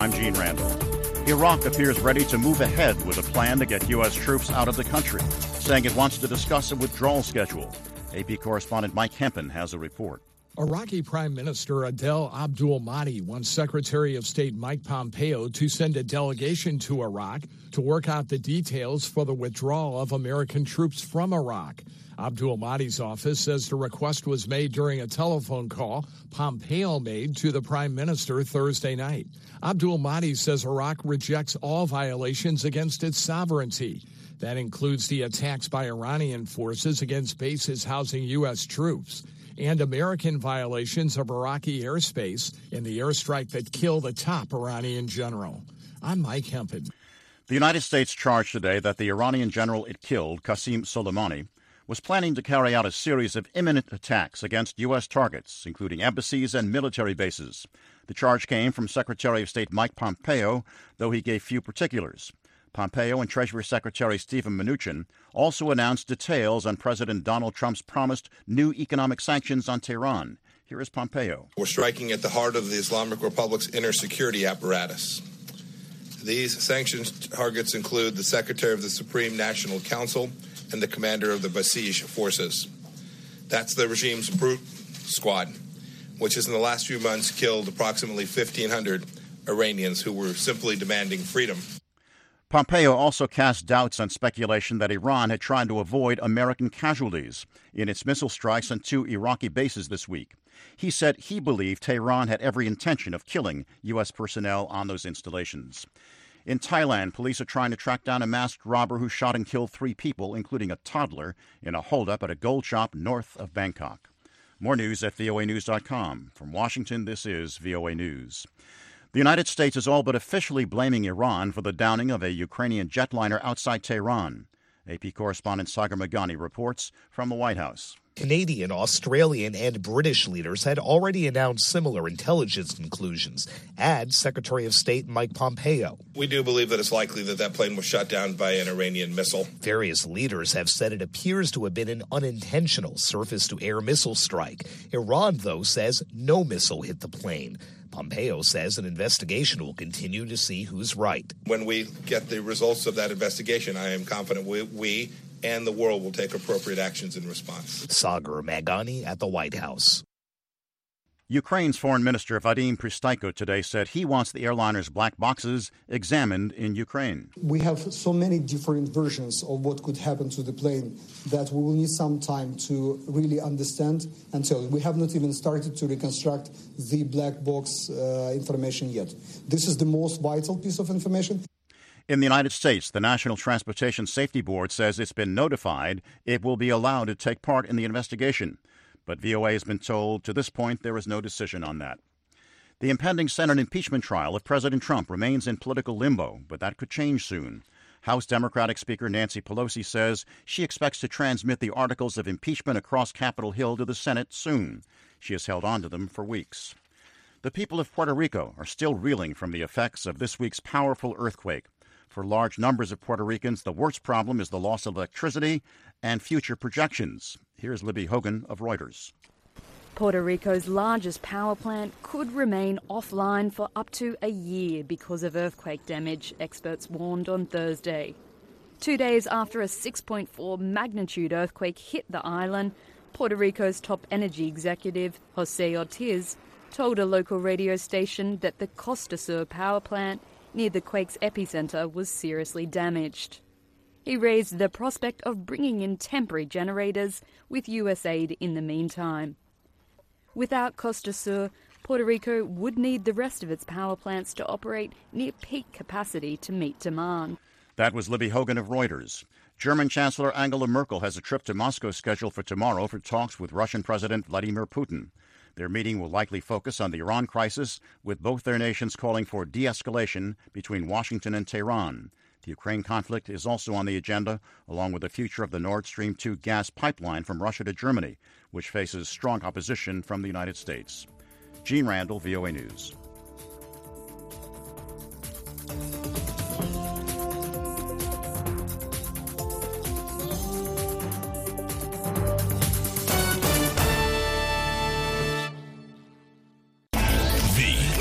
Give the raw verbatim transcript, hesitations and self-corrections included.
I'm Gene Randall. Iraq appears ready to move ahead with a plan to get U S troops out of the country, saying it wants to discuss a withdrawal schedule. A P correspondent Mike Hempen has a report. Iraqi Prime Minister Adel Abdul Mahdi wants Secretary of State Mike Pompeo to send a delegation to Iraq to work out the details for the withdrawal of American troops from Iraq. Abdul Mahdi's office says the request was made during a telephone call Pompeo made to the Prime Minister Thursday night. Abdul Mahdi says Iraq rejects all violations against its sovereignty. That includes the attacks by Iranian forces against bases housing U S troops and American violations of Iraqi airspace in the airstrike that killed a top Iranian general. I'm Mike Hempen. The United States charged today that the Iranian general it killed, Qasem Soleimani, was planning to carry out a series of imminent attacks against U S targets, including embassies and military bases. The charge came from Secretary of State Mike Pompeo, though he gave few particulars. Pompeo and Treasury Secretary Steven Mnuchin also announced details on President Donald Trump's promised new economic sanctions on Tehran. Here is Pompeo. We're striking at the heart of the Islamic Republic's inner security apparatus. These sanctions targets include the Secretary of the Supreme National Council and the commander of the Basij forces. That's the regime's brute squad, which has in the last few months killed approximately fifteen hundred Iranians who were simply demanding freedom. Pompeo also cast doubts on speculation that Iran had tried to avoid American casualties in its missile strikes on two Iraqi bases this week. He said he believed Tehran had every intention of killing U S personnel on those installations. In Thailand, police are trying to track down a masked robber who shot and killed three people, including a toddler, in a holdup at a gold shop north of Bangkok. More news at V O A news dot com. From Washington, this is V O A News. The United States is all but officially blaming Iran for the downing of a Ukrainian jetliner outside Tehran. A P correspondent Sagar Meghani reports from the White House. Canadian, Australian, and British leaders had already announced similar intelligence conclusions, adds Secretary of State Mike Pompeo. We do believe that it's likely that that plane was shot down by an Iranian missile. Various leaders have said it appears to have been an unintentional surface-to-air missile strike. Iran, though, says no missile hit the plane. Pompeo says an investigation will continue to see who's right. When we get the results of that investigation, I am confident we, we and the world will take appropriate actions in response. Sagar Meghani at the White House. Ukraine's Foreign Minister Vadim Prystaiko today said he wants the airliner's black boxes examined in Ukraine. We have so many different versions of what could happen to the plane that we will need some time to really understand and tell. We have not even started to reconstruct the black box uh, information yet. This is the most vital piece of information. In the United States, the National Transportation Safety Board says it's been notified it will be allowed to take part in the investigation. But V O A has been told to this point there is no decision on that. The impending Senate impeachment trial of President Trump remains in political limbo, but that could change soon. House Democratic Speaker Nancy Pelosi says she expects to transmit the articles of impeachment across Capitol Hill to the Senate soon. She has held on to them for weeks. The people of Puerto Rico are still reeling from the effects of this week's powerful earthquake. For large numbers of Puerto Ricans, the worst problem is the loss of electricity and future projections. Here's Libby Hogan of Reuters. Puerto Rico's largest power plant could remain offline for up to a year because of earthquake damage, experts warned on Thursday. Two days after a six point four magnitude earthquake hit the island, Puerto Rico's top energy executive, Jose Ortiz, told a local radio station that the Costa Sur power plant near the quake's epicenter was seriously damaged. He raised the prospect of bringing in temporary generators with U S aid in the meantime. Without Costa Sur, Puerto Rico would need the rest of its power plants to operate near peak capacity to meet demand. That was Libby Hogan of Reuters. German Chancellor Angela Merkel has a trip to Moscow scheduled for tomorrow for talks with Russian President Vladimir Putin. Their meeting will likely focus on the Iran crisis, with both their nations calling for de-escalation between Washington and Tehran. The Ukraine conflict is also on the agenda, along with the future of the Nord Stream two gas pipeline from Russia to Germany, which faces strong opposition from the United States. Gene Randall, V O A News.